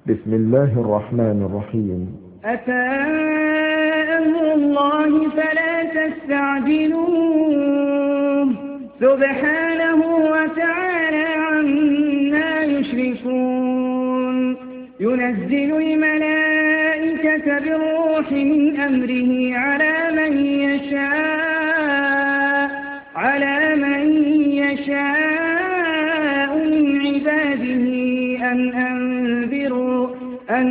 بسم الله الرحمن الرحيم. أتى أمر الله فلا تستعجلوه سبحانه وتعالى عما يشركون. ينزل الملائكة بالروح من أمره على من يشاء من عباده أن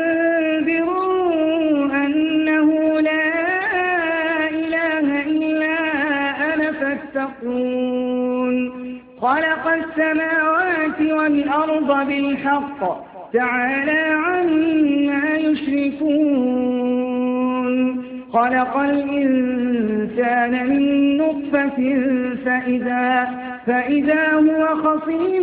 أنذروا أنه لا إله إلا أنا فاتقون. خلق السماوات والأرض بالحق تعالى عما يشركون. خلق الإنسان من نطفة فإذا هو خصيم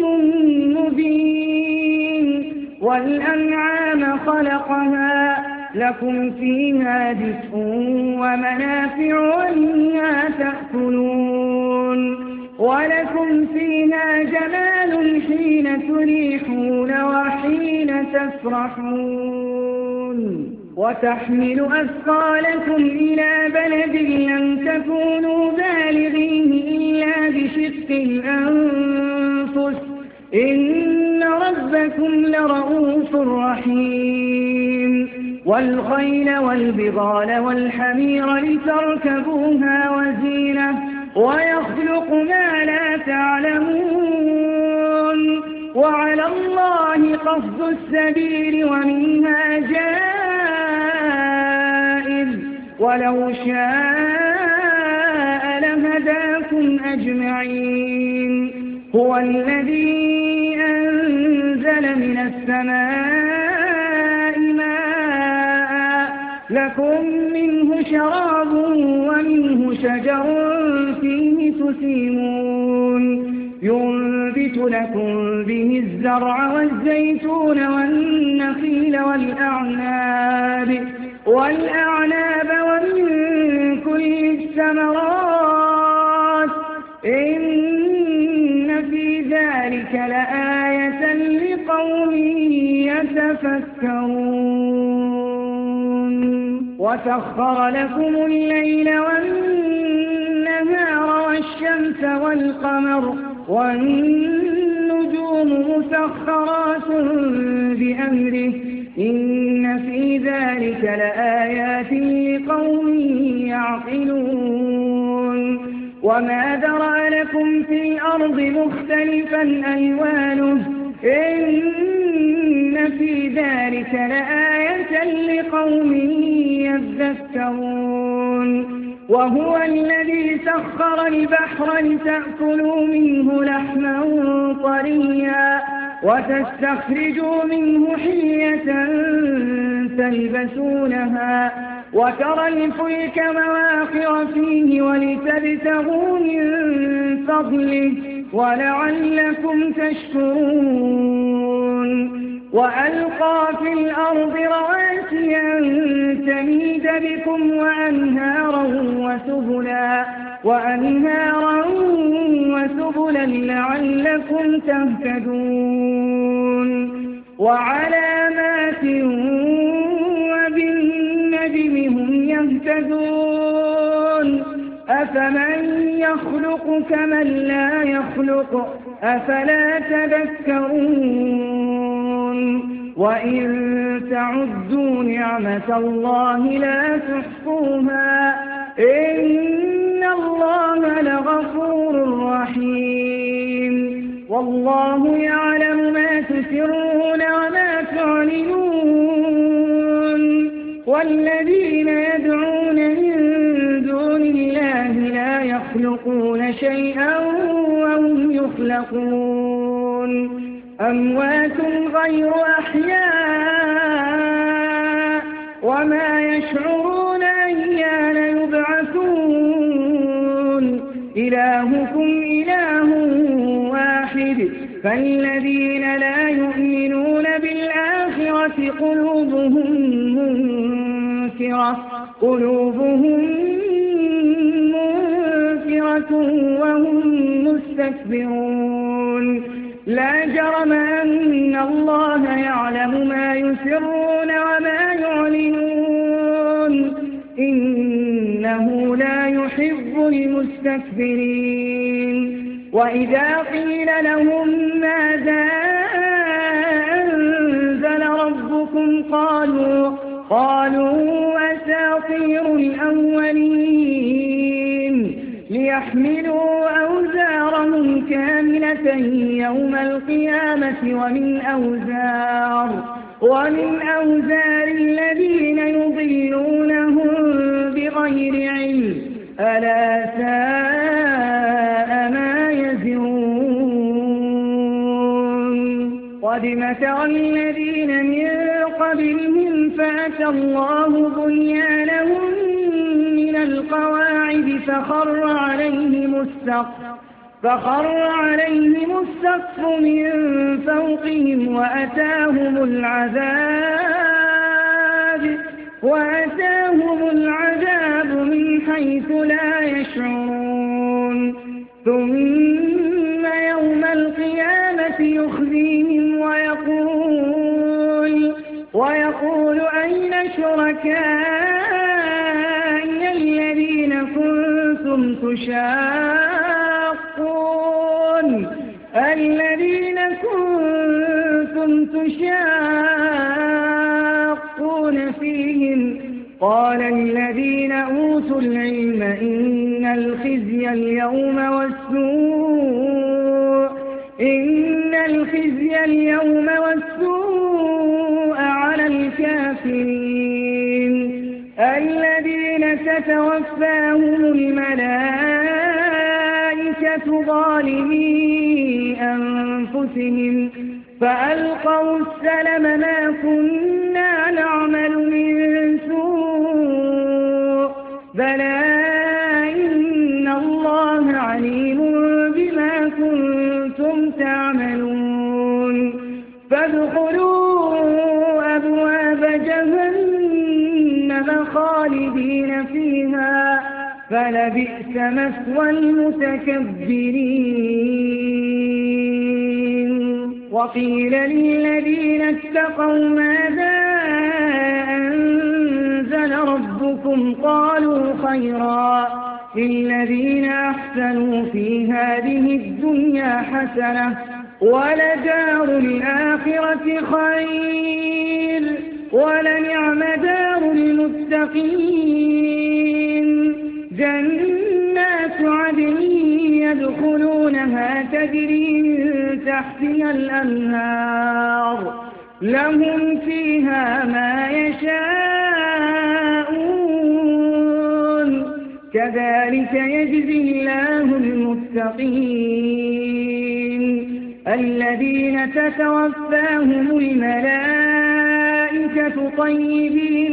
مبين. والأنعام خلقها لكم فيها دفء ومنافع ومنها تأكلون. ولكم فيها جمال حين تريحون وحين تسرحون. وتحمل أثقالكم إلى بلد لم تكونوا بالغيه إلا بشق الأنفس إن ربكم لرؤوف رحيم. والخيل والبغال والحمير لتركبوها وزينة ويخلق ما لا تعلمون. وعلى الله قصد السبيل ومنها جائر ولو شاء لهداكم أجمعين. هو الذي أنزل من السماء ماء لكم منه شراب ومنه شجر فيه تسيمون. ينبت لكم به الزرع والزيتون والنخيل والأعناب ومن كل الثمرات إن في ذلك لآية لقوم يتفكرون. وسخر لكم الليل والنهار والشمس والقمر والنجوم مسخرات بأمره إن في ذلك لآيات لقوم يعقلون. وما ذرأ لكم في الأرض مختلفا ألوانه إن في ذلك لآية لقوم يذكرون. وهو الذي سخر البحر لتأكلوا منه لحما طريا وتستخرجوا منه حلية تلبسونها وترى الفلك مواخر فيه ولتبتغوا من فضله ولعلكم تشكرون. وألقى في الأرض رواسي أن تميد بكم وأنهارا وسبلا لعلكم تهتدون. وعلامات وبالنجم هم يهتدون. أفمن يخلق كمن لا يخلق أفلا تذكرون. وإن تعدوا نعمة الله لا تحصوها إن الله لغفور رحيم. والله يعلم ما تسرون وما تعلنون. والذين يدعون من دون الله لا يخلقون شيئا وهم يخلقون. أموات غير أحياء وما يشعرون أيان يبعثون. إلهكم إله واحد فالذين لا يؤمنون بالآخرة قلوبهم منكرة وهم مستكبرون. لا جرم أن الله يعلم ما يسرون وما يعلنون إنه لا يحب المستكبرين وإذا قيل لهم ماذا أنزل ربكم قالوا أساطير الأولين ليحملوا أوزارهم كاملة يوم القيامة ومن أوزار الذين يضلونهم بغير علم ألا ساء ما يزرون قد مكر الذين من قبلهم فأتى الله بنيانهم من القواعد فخر عليهم السقف من فوقهم وأتاهم العذاب من حيث لا يشعرون ثم يوم القيامة يخزيهم ويقول أين شركائي الذين كنتم تشاقون فيهم قال الذين أوتوا العلم إن الخزي اليوم والسوء على الكافرين الذين تتوفاهم الملائكة ظالمي أنفسهم فألقوا السلم ما كنا نعمل من سوء بلى إن الله عليم بما كنتم تعملون فادخلوا أبواب جهنم خالدين فيها فلبئس مثوى المتكبرين وقيل للذين اتقوا ماذا أنزل ربكم قالوا خيرا للذين أحسنوا في هذه الدنيا حسنة ولدار الآخرة خير ولنعم دار المتقين جنات عدن يدخلونها تجري من تحتها الأنهار لهم فيها ما يشاءون كذلك يجزي الله المتقين الذين تتوفاهم الملائكة طيبين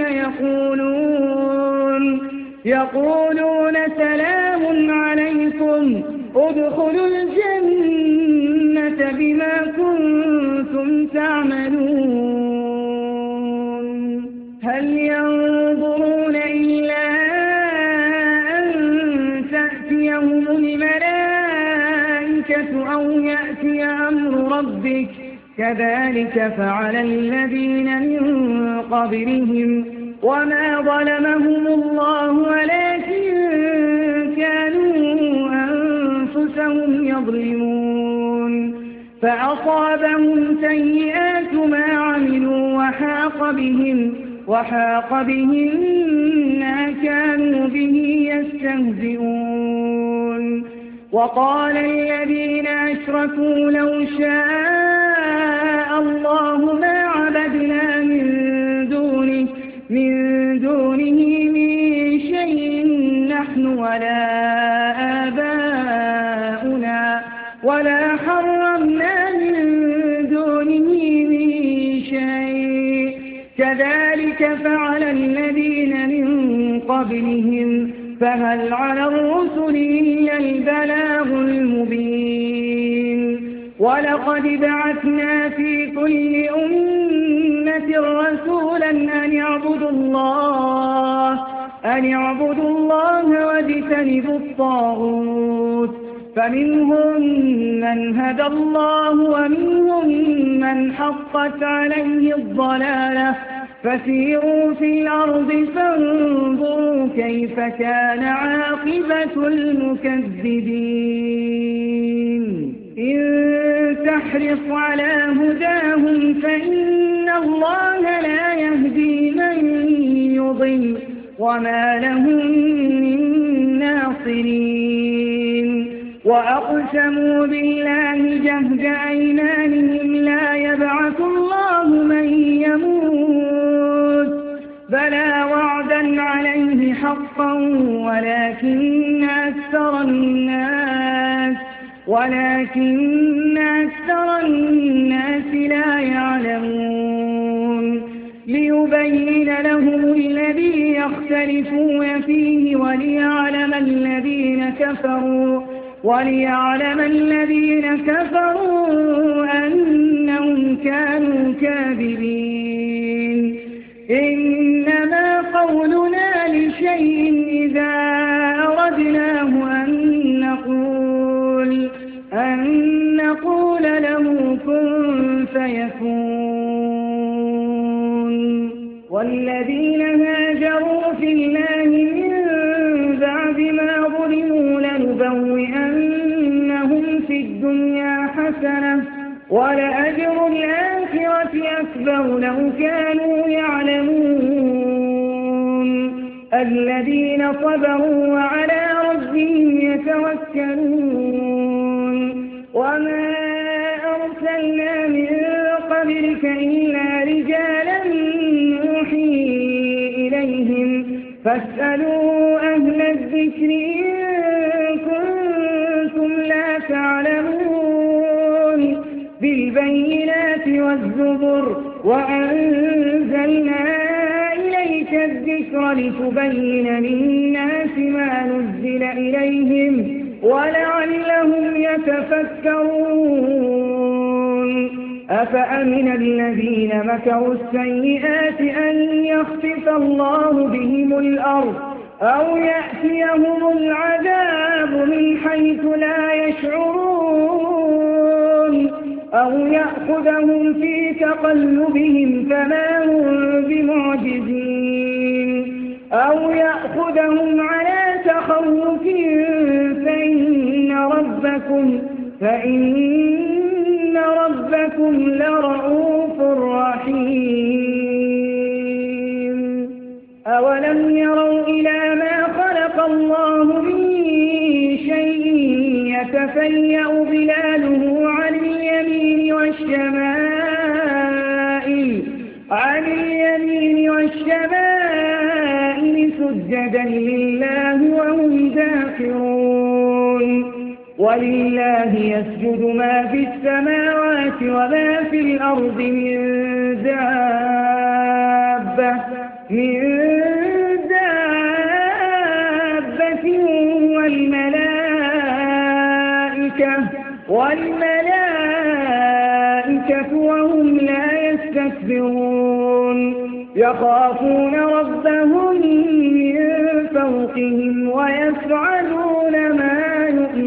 يقولون سلام عليكم ادخلوا الجنة بما كنتم تعملون هل ينظرون إلا أن تأتيهم الملائكة أو يأتي أمر ربك كذلك فعل الذين من قبلهم وما ظلمهم الله ولكن كانوا أنفسهم يظلمون فأصابهم سيئات ما عملوا وحاق بهم ما كانوا به يستهزئون وقال الذين أشركوا لو شاء الله ما عبدنا من دونه من شيء نحن ولا آباؤنا ولا حرمنا من دونه من شيء كذلك فعل الذين من قبلهم فهل على الرسل إلا البلاغ المبين ولقد بعثنا في كل أمة رسولا أن اعبدوا الله واجتنبوا الطاغوت فمنهم من هدى الله ومنهم من حقت عليه الضلالة فسيروا في الأرض فانظروا كيف كان عاقبة المكذبين إن تحرص على هداهم فإن الله لا يهدي من يضل وما لهم من ناصرين وأقسموا بالله جهد أيمانهم لا يبعث الله من يموت بلى وعدا عليه حقا ولكن أكثر الناس لا يعلمون ليبين لهم الذي يختلفون فيه وليعلم الذين كفروا أنهم كانوا كاذبين إنما قولنا لشيء إذا أردناه أن نقول له كن فيكون والذين هاجروا في الله من بعد ما ظلموا لنبوئنهم في الدنيا حسنة ولأجر الآخرة أكبر لو كانوا يعلمون الذين صبروا وعلى ربهم يتوكلون وما أرسلنا من قبلك إلا رجالا نوحي إليهم فاسألوا أهل الذكر إن كنتم لا تعلمون بالبينات والزبر وأنزلنا إليك الذكر لتبين للناس ما نزل إليهم ولعلهم يتفكرون أفأمن الذين مكروا السيئات أن يخسف الله بهم الأرض أو يأتيهم العذاب من حيث لا يشعرون أو يأخذهم في تقلبهم فما هم بمعجزين أو يأخذهم على تخوف فإن ربكم لرؤوف رحيم أولم يروا إلى ما خلق الله من شيء يتفيأ ظلاله عن اليمين والشمائل سجدا لله وهم داخرون ولله يسجد ما في السماوات وما في الأرض من دابة والملائكة وهم لا يستكبرون يخافون ربهم من فوقهم ويفعلون ما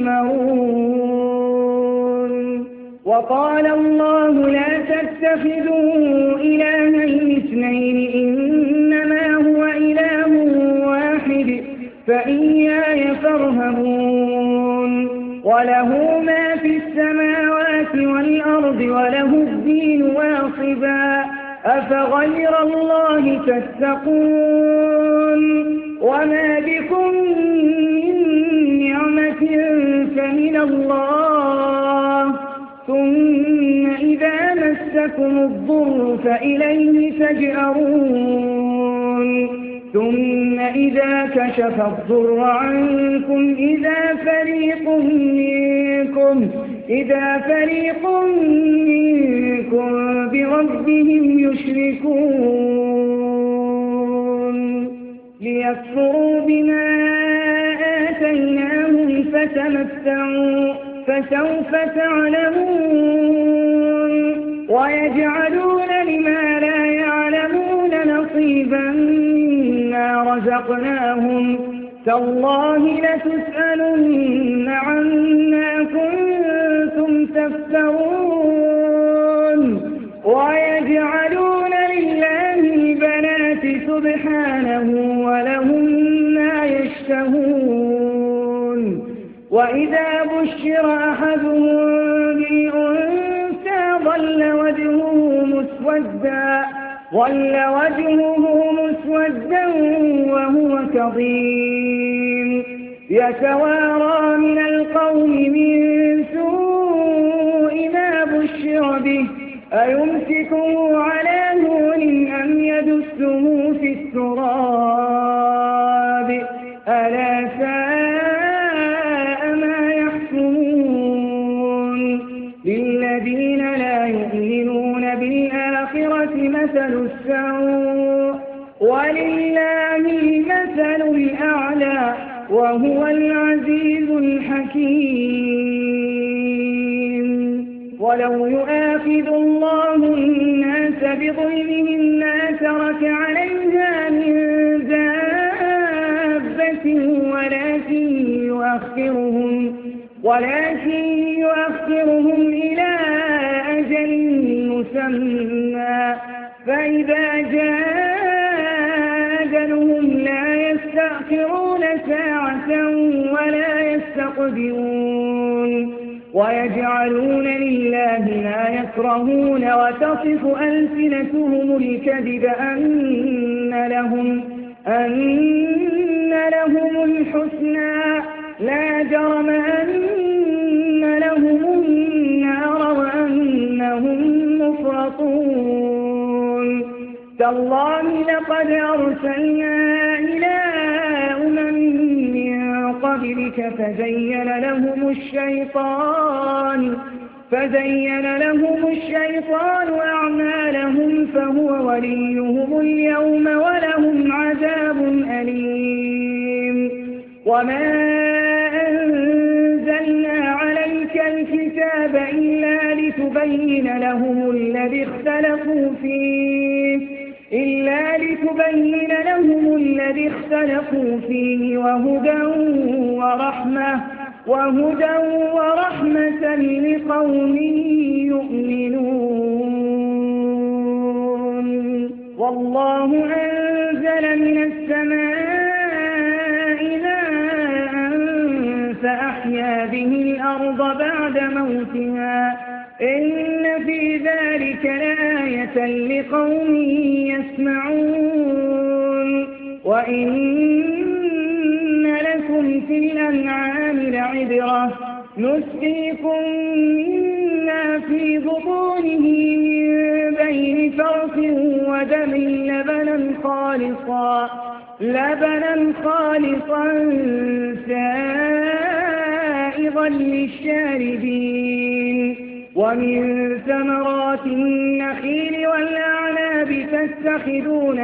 يؤمرون وقال الله لا تتخذوا إلهين اثنين إنما هو إله واحد فإياي فارهبون وله ما في السماوات والأرض وله الدين واصبا أفغير الله تتقون وما بكم من نعمة فمن الله ثم إذا مسكم الضر فإليه تجأرون ثم إذا كشف الضر عنكم إذا فريق منكم بربهم يشركون ليكفروا بما آتيناهم فتمتعوا فسوف تعلمون ويجعلون لما لا يعلمون نصيبا مما رزقناهم تالله لتسألن عما كنتم تفترون ويجعلون لله البنات سبحانه ولهم ما يشتهون وإذا بشر أحدهم بالأنثى ظل وجهه مسودا وهو كظيم يتوارى من القوم من سوء ما بشر به أيمسكه على هون أم يدسه في التراب ألا ساء ما يحكمون للذين لا يؤمنون بالآخرة مثل السوء ولله المثل الأعلى وهو العزيز الحكيم ولو يؤاخذ الله الناس بظلمهم ما ترك عليها من دابة ولكن يؤخرهم إلى أجل مسمى فإذا جاء أجلهم لا يستأخرون ساعة ولا يستقدمون ويجعلون لله ما يكرهون وتصف ألسنتهم الكذب أن لهم الحسنى لا جرم أن لهم النار وأنهم مفرطون تالله لقد أرسلنا إلى أمم من قبلك فزين لهم الشيطان أعمالهم فهو وليهم اليوم ولهم عذاب أليم وما أنزلنا عليك الكتاب إلا لتبين لهم الذي اختلفوا فيه وهدى ورحمة لقوم يؤمنون والله أنزل من السماء ماء فأحيا به الأرض بعد موتها إن في ذلك لآية لقوم يسمعون وإن لكم في الأنعام لعبرة نسقيكم مما في بطونه من بين فرث ودم لبنا خالصا سائغا للشاربين ومن ثمرات النخيل والأعناب تتخذون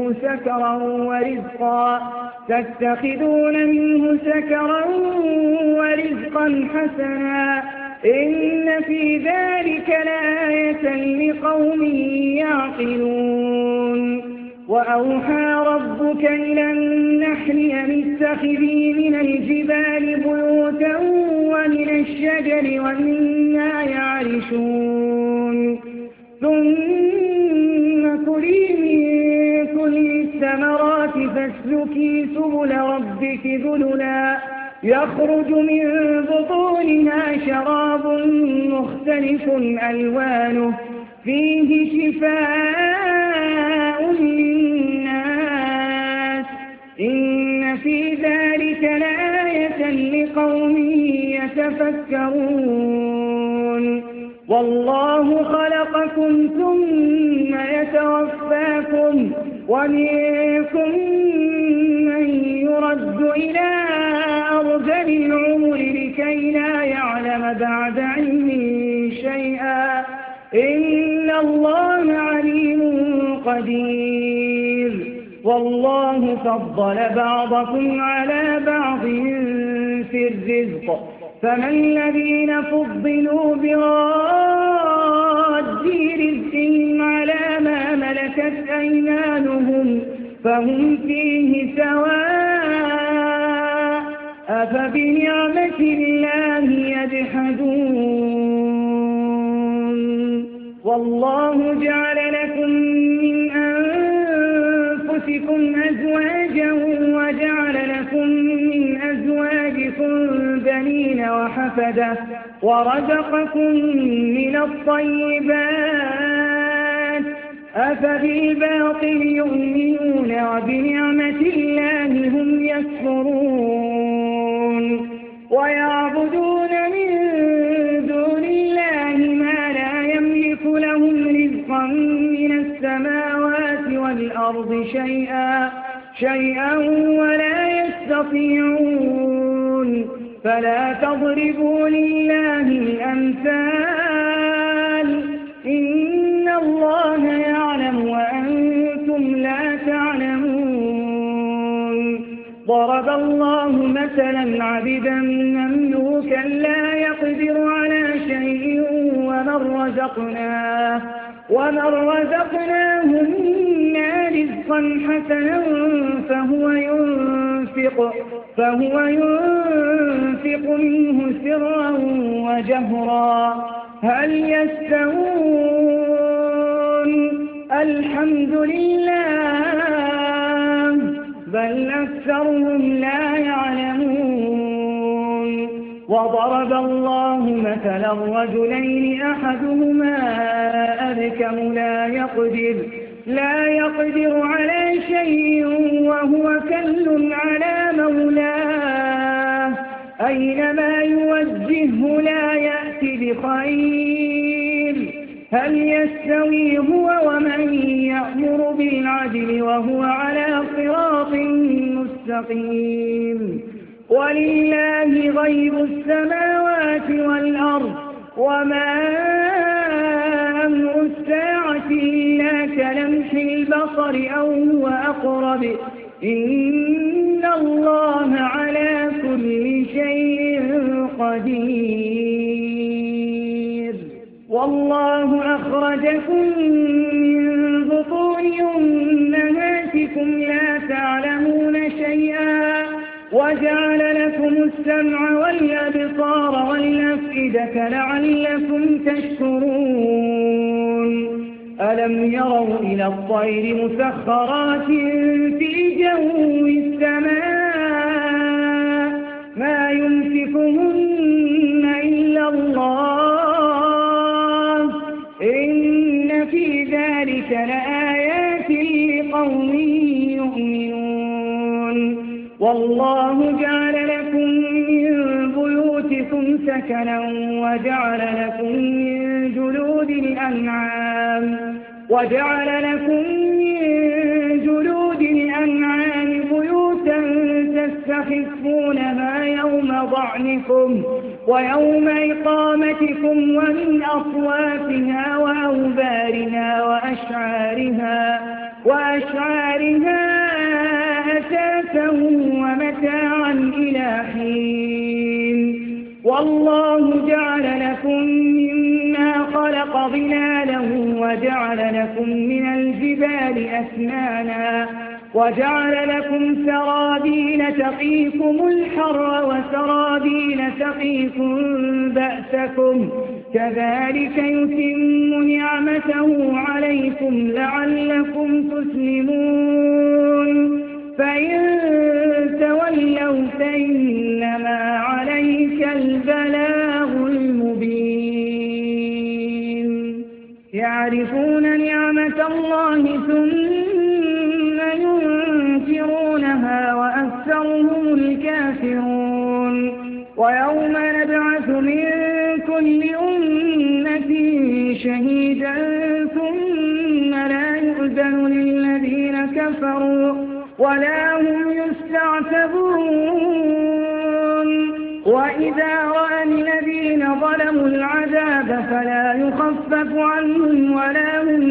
منه سكرا ورزقا حسنا إن في ذلك لآية لقوم يعقلون وأوحى ربك إلى النحل أن اتخذي من الجبال بيوتا ومن الشجر ومما يعرشون ثم كلي من كل الثمرات فاسلكي سبل ربك ذللا يخرج من بطونها شراب مختلف ألوانه فيه شفاء للناس إن في ذلك لآية لقوم يتفكرون والله خلقكم ثم يتوفاكم ومنكم من يرد إلى أرذل العمر لكي لا يعلم بعد علم شيئا إن الله عليم قدير والله فضل بعضكم على بعض في الرزق فما الذين فضلوا براد رزقهم على ما ملكت أيمانهم فهم فيه سواء أفبنعمة الله يجحدون والله جعل لكم من أنفسكم أزواجا وجعل لكم من أزواجكم بنين وحفدة ورزقكم من الطيبات أفبالباطل يؤمنون وبنعمة الله هم يكفرون ويعبدون من دون الله ما لا يملك لهم رزقا من السماوات والأرض شيئا ولا يستطيعون فلا تضربوا لله الأمثال إن الله يعلم وأنتم لا تعلمون ضرب الله مثلا عبدا مملوكا لا يقدر على شيء ومن رزقناه منا رزقا حسنا فهو ينفق منه سرا وجهرا هل يستوون الحمد لله بل أكثرهم لا يعلمون وضرب الله مثلا رجلين أحدهما أبكم لا يقدر على شيء وهو كل على مولاه أينما يوجهه لا يأتي بخير هل يستوي هو ومن يأمر بالعدل وهو على صراط مستقيم ولله غيب السماوات والأرض وما أمر الساعة إلا كلمح البصر أو هو أقرب إن الله على كل شيء قدير والله أخرجكم من بطون أمهاتكم لا تعلمون شيئا وجعل لكم السمع والأبصار والأفئدة لعلكم تشكرون ألم يروا إلى الطير مسخرات في جو السماء ما يمسكهن إلا الله إن في ذلك لآيات لقوم يؤمنون والله جعل لكم من بيوتكم سكنا وجعل لكم من جلود الأنعام بيوتا تستخفونها يوم ضعنكم ويوم إقامتكم ومن أصوافها وأوبارها وأشعارها أثاثا ومتاعا إلى حين والله جعل لكم مما خلق ظلالا وجعل لكم من الجبال أكنانا وجعل لكم سرابيل تقيكم الحر وسرابيل تقيكم بأسكم كذلك يتم نعمته عليكم لعلكم تسلمون فإن تولوا فإنما عليك البلاغ المبين يعرفون نعمة الله ثم ينكرونها وأكثرهم الكافرون ويوم نبعث من كل أمة شهيدا ثم لا يؤذن للذين كفروا ولا هم يستعتبون وإذا رأى الذين ظلموا العذاب فلا يخفف عنهم ولا هم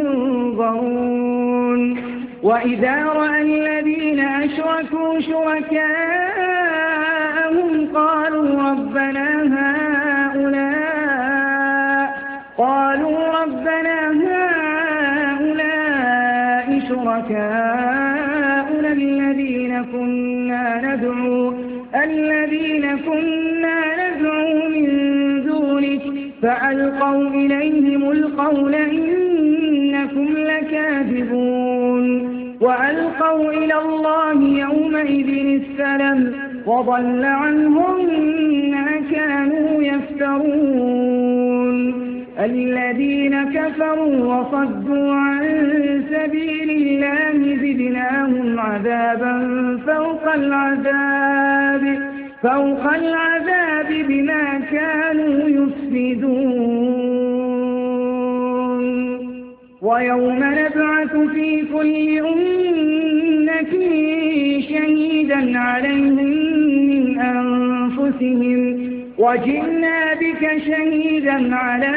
ينظرون وإذا رأى الذين أشركوا شركاءهم قالوا ربنا هؤلاء شركاؤنا الذين كنا ندعو الذين كنا ندعو من دونك فألقوا إليهم القول إنكم لكاذبون وألقوا إلى الله يومئذ السلم وضل عنهم ما كانوا يفترون الذين كفروا وصدوا عن سبيل الله زدناهم عذابا فوق العذاب بما كانوا يفسدون ويوم نبعث في كل أمة شهيدا عليهم من أنفسهم وجئنا بك شهيدا على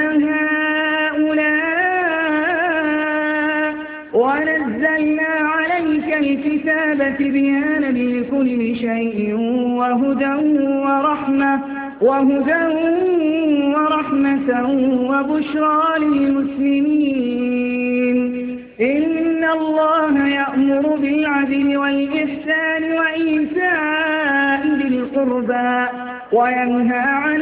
هؤلاء ونزلنا عليك الكتاب بيانا لكل شيء وهدى ورحمة وبشرى للمسلمين إن الله يأمر بالعدل والإحسان وإيتاء ذي القربى وينهى عن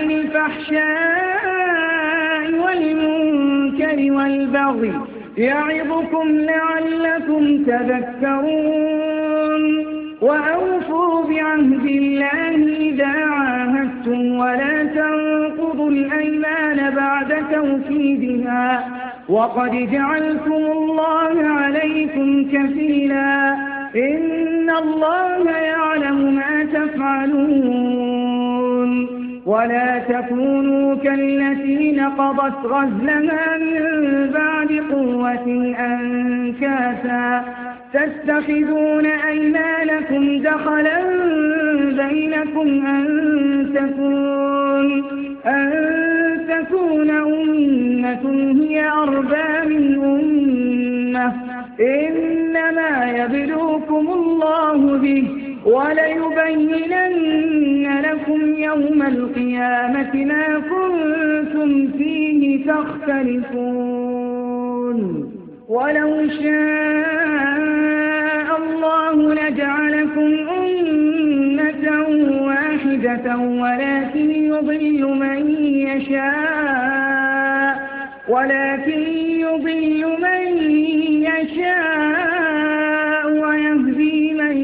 الفحشاء والمنكر والبغي يعظكم لعلكم تذكرون وأوفوا بعهد الله إذا عاهدتم ولا تنقضوا الأيمان بعد توكيدها وقد جعلتم الله عليكم كفيلا إن الله يعلم ما تفعلون ولا تكونوا كالتي نقضت غزلها من بعد قوة أنكاثا تتخذون أيمانكم دخلا بينكم أن تكون أمة هي أربى من أمة إنما يبلوكم الله به وليبينن لكم يوم القيامة ما كنتم فيه تختلفون ولو شاء الله لجعلكم أمة واحدة ولكن يضل من يشاء ويهدي من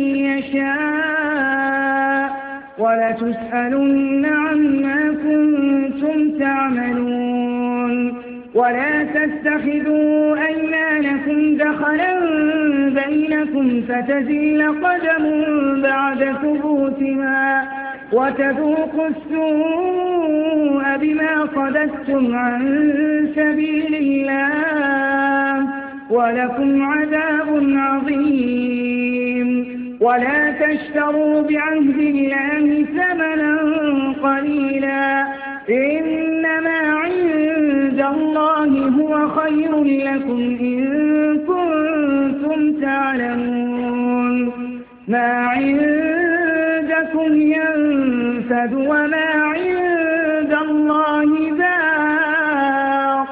يشاء ولتسألن عما كنتم تعملون ولا تتخذوا أيمانكم دخلا بينكم فتزل قدم بعد ثبوتها وتذوقوا السوء بما صددتم عن سبيل الله ولكم عذاب عظيم ولا تشتروا بعهد الله ثمنا قليلا إنما عند الله هو خير لكم إن كنتم تعلمون ما عندكم ينفد وما عند الله باق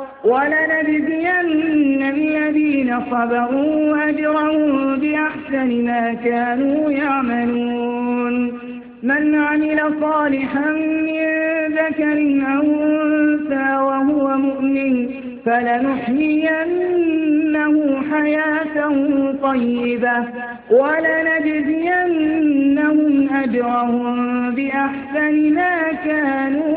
ولنجزين الذين صبروا أجرهم بأحسن ما كانوا يعملون من عمل صالحا من ذكر أو أنثى وهو مؤمن فلنحيينه حياة طيبة ولنجزينهم أجرهم بأحسن ما كانوا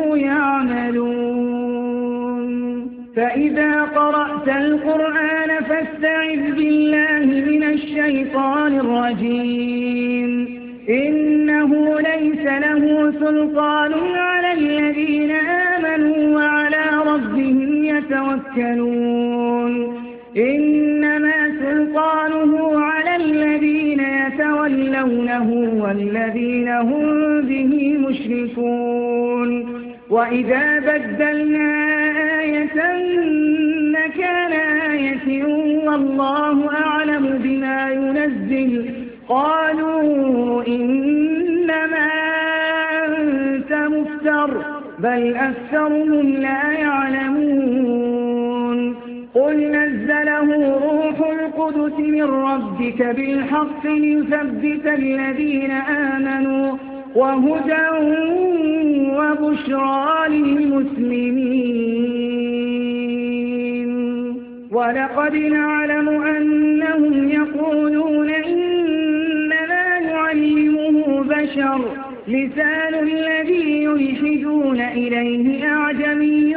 يعملون فإذا قرأت القرآن فاستعذ بالله من الشيطان الرجيم إنه ليس له سلطان على الذين آمنوا وعلى ربهم يتوكلون إنما سلطانه على الذين يتولونه والذين هم به مشركون وإذا بدلنا آية مكان آية والله أعلم بما ينزل قالوا إنما أنت مفتر بل أكثرهم لا يعلمون قل نزله روح القدس من ربك بالحق ليثبت الذين آمنوا وهدى وبشرى للمسلمين. ولقد نعلم أنهم يقولون إنما يعلمه بشر لسان الذي يلحدون إليه أعجمي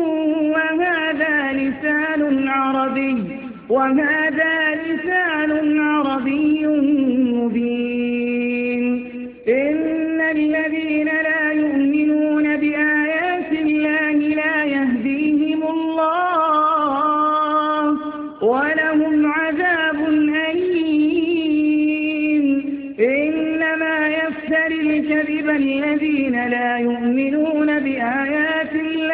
وهذا لسان عربي مبين. إن الذين لا يؤمنون بآيات الله لا يهديهم الله ولهم عذاب أليم. إنما يفتري الكذب الذين لا يؤمنون بآيات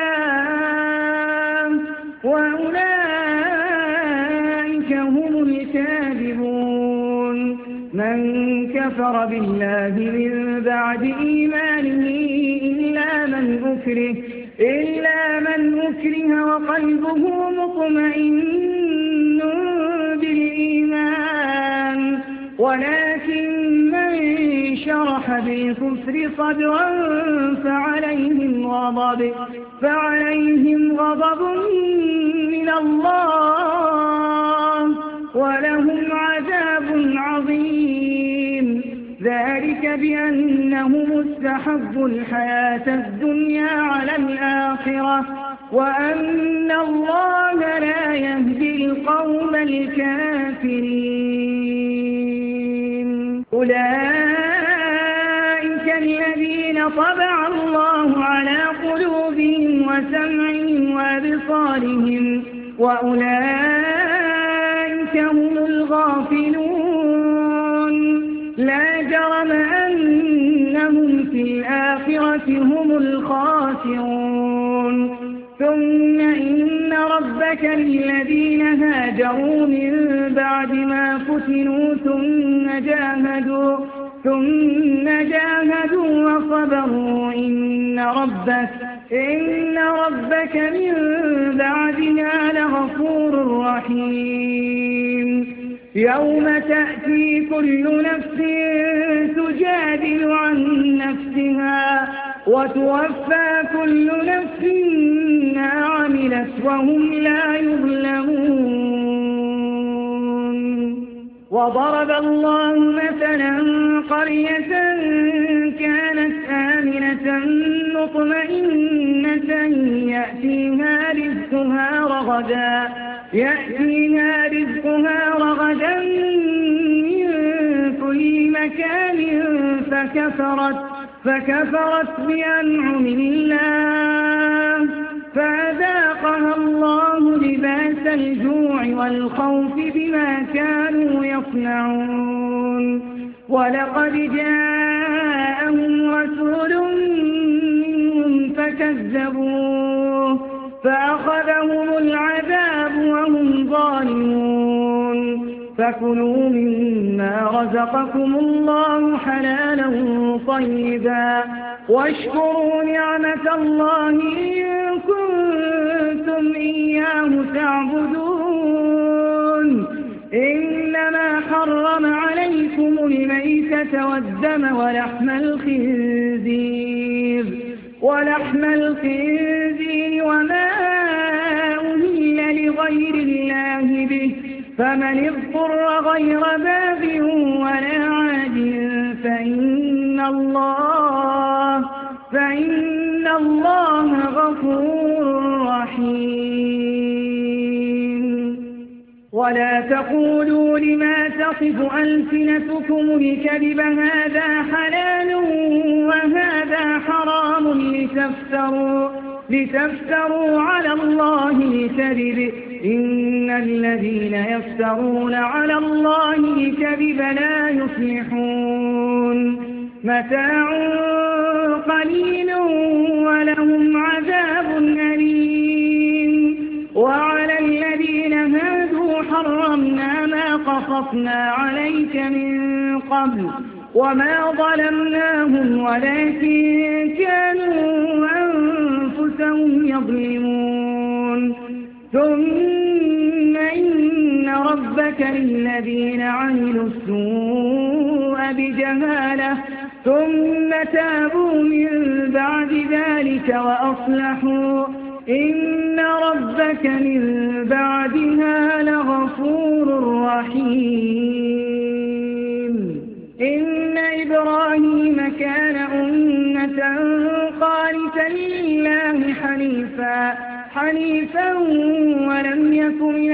الله وأولئك هم الكاذبون. من كفر بالله من بعد إيمانه إلا من أكره وقلبه مطمئن بالإيمان ولكن من شرح بالكفر صدرا فعليهم غضب من الله ولهم عذاب عظيم. ذلك بأنهم استحبوا الحياة الدنيا على الآخرة وأن الله لا يهدي القوم الكافرين. أولئك الذين طبع الله على قلوبهم وسمعهم وأبصارهم وأولئك هم الغافلون. لا جرم أنهم في الآخرة هم الخاسرون. ثم إن ربك للذين هاجروا من بعد ما فتنوا ثم جاهدوا وصبروا إن ربك من بعدها لغفور رحيم. يوم تأتي كل نفس تجادل عن نفسها وتوفى كل نفس ما عملت وهم لا يظلمون. وضرب الله مثلا قرية كانت آمنة مطمئنة يأتيها رغدا من كل مكان فكفرت بأنعم الله فأذاقها الله لباس الجوع والخوف بما كانوا يصنعون. ولقد جاءهم رسول منهم فكذبوه فأخذهم العذاب وهم ظالمون. فكلوا مما رزقكم الله حلالا طيبا واشكروا نعمة الله إن كنتم إياه تعبدون. إنما حرم عليكم الميتة والدم ولحم الخنزير وما أهل لغير الله به فمن اضطر غير باب ولا عاد فإن الله غفور رحيم. ولا تقولوا لما تصف ألسنتكم الكذب هذا حلال وهذا حرام لتفتروا على الله الكذب إن الذين يفترون على الله الكذب لا يفلحون. متاع قليل ولهم عذاب أليم. وعلى الذين هادوا حرمنا ما قصصنا عليك من قبل وما ظلمناهم ولكن كانوا أنفسهم يظلمون. ثم إن إن ربك للذين عملوا السوء بجهالة ثم تابوا من بعد ذلك وأصلحوا إن ربك من بعدها لغفور رحيم. إن إبراهيم كان أمة قانتا لله حنيفا ولم يك من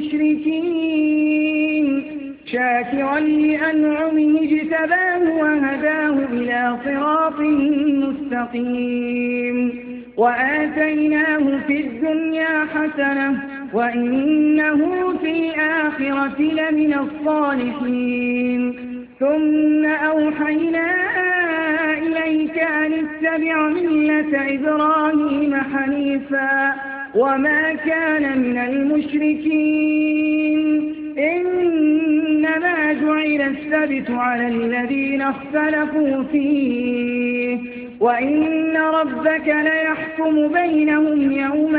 المشركين شاكرا لأنعمه اجتباه وهداه إلى صراط مستقيم. وآتيناه في الدنيا حسنة وإنه في الآخرة لمن الصالحين. ثم أوحينا إليك أن اتبع ملة إبراهيم حنيفا وما كان من المشركين. إنما جعل السبت على الذين اختلفوا فيه وإن ربك ليحكم بينهم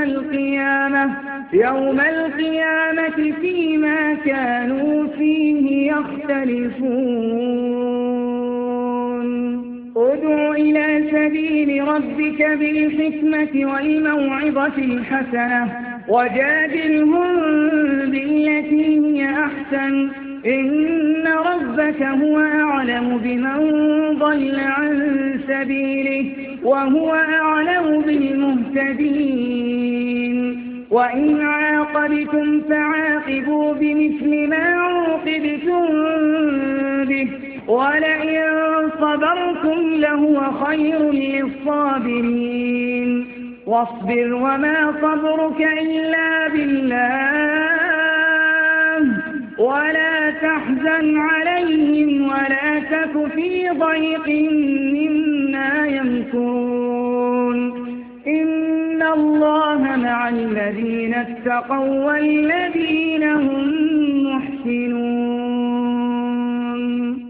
يوم القيامة فيما كانوا فيه يختلفون. ادع إلى سبيل ربك بالحكمة والموعظة الحسنة وجادلهم بالتي هي أحسن إن ربك هو أعلم بمن ضل عن سبيله وهو أعلم بالمهتدين. وإن عاقبتم فعاقبوا بمثل ما عوقبتم به ولئن صبرتم لهو خير للصابرين. واصبر وما صبرك إلا بالله ولا تحزن عليهم ولا تك في ضيق مما يمكرون. إن الله مع الذين اتقوا والذين هم محسنون.